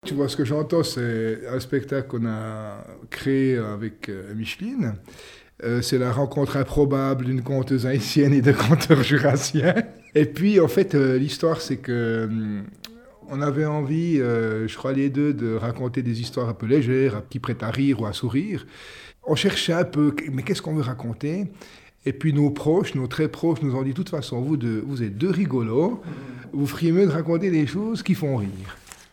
Tu vois, ce que j'entends, c'est un spectacle qu'on a créé avec Micheline. C'est la rencontre improbable d'une conteuse haïtienne et d'un conteur jurassien. Et puis, en fait, l'histoire, c'est que on avait envie, je crois les deux, de raconter des histoires un peu légères, qui prêtent à rire ou à sourire. On cherchait un peu, mais qu'est-ce qu'on veut raconter? Et puis nos proches, nos très proches, nous ont dit, de toute façon, vous êtes deux rigolos, vous feriez mieux de raconter des choses qui font rire.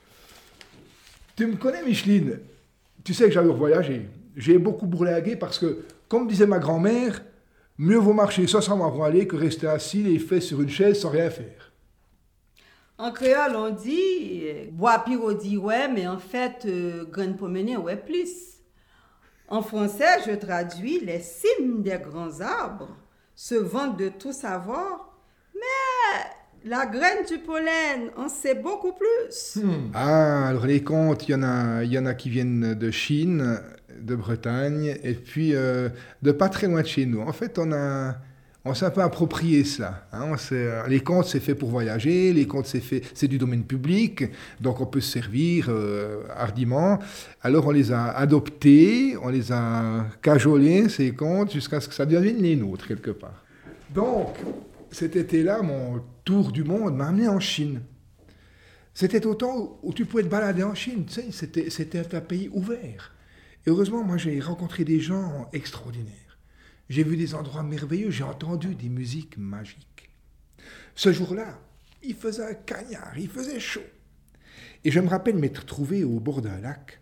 Tu me connais, Micheline? Tu sais que j'adore voyager. J'ai beaucoup bourlingué parce que, comme disait ma grand-mère, mieux vaut marcher 500 mois pour aller que rester assis les fesses sur une chaise sans rien faire. En créole, on dit bois piro dit ouais, mais en fait, graine promenée, ouais, plus. En français, je traduis les cimes des grands arbres se vantent de tout savoir, mais la graine du pollen, on sait beaucoup plus. Ah, alors les contes, il y en a qui viennent de Chine, de Bretagne, et puis de pas très loin de chez nous. En fait, on s'est un peu approprié cela. Hein. Les contes, c'est fait pour voyager, les contes, c'est du domaine public, donc on peut se servir hardiment. Alors on les a adoptés, on les a cajolés, ces contes, jusqu'à ce que ça devienne les nôtres, quelque part. Donc, cet été-là, mon tour du monde m'a amené en Chine. C'était au temps où tu pouvais te balader en Chine, tu sais, c'était un pays ouvert. Et heureusement, moi, j'ai rencontré des gens extraordinaires. J'ai vu des endroits merveilleux, j'ai entendu des musiques magiques. Ce jour-là, il faisait un cagnard, il faisait chaud. Et je me rappelle m'être trouvé au bord d'un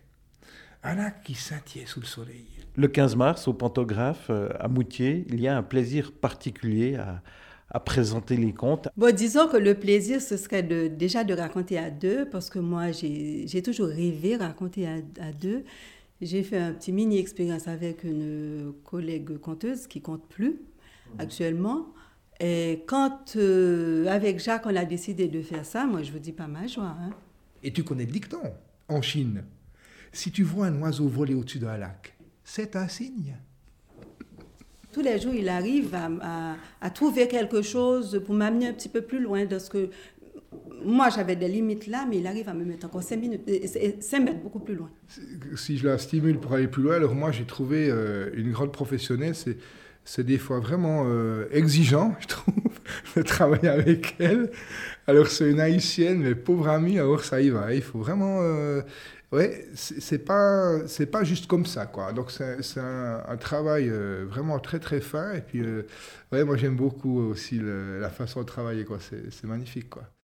lac qui scintillait sous le soleil. Le 15 mars, au Pantographe, à Moutier, il y a un plaisir particulier à présenter les contes. Bon, disons que le plaisir, ce serait déjà de raconter à deux, parce que moi, j'ai toujours rêvé raconter à deux. J'ai fait un petit mini-expérience avec une collègue conteuse qui compte plus actuellement. Et quand, avec Jacques, on a décidé de faire ça, moi, je vous dis pas ma joie. Hein. Et tu connais le dicton, en Chine. Si tu vois un oiseau voler au-dessus d'un lac, c'est un signe. Tous les jours, il arrive à trouver quelque chose pour m'amener un petit peu plus loin de ce que... Moi, j'avais des limites là, mais il arrive à me mettre encore 5 mètres beaucoup plus loin. Si je la stimule pour aller plus loin, alors moi, j'ai trouvé une grande professionnelle. C'est des fois vraiment exigeant, je trouve, de travailler avec elle. Alors, c'est une haïtienne, mais pauvre amie, alors ça y va. Il faut vraiment... ouais, c'est pas juste comme ça, quoi. Donc, c'est un travail vraiment très, très fin. Et puis, ouais, moi, j'aime beaucoup aussi la façon de travailler, quoi. C'est magnifique, quoi.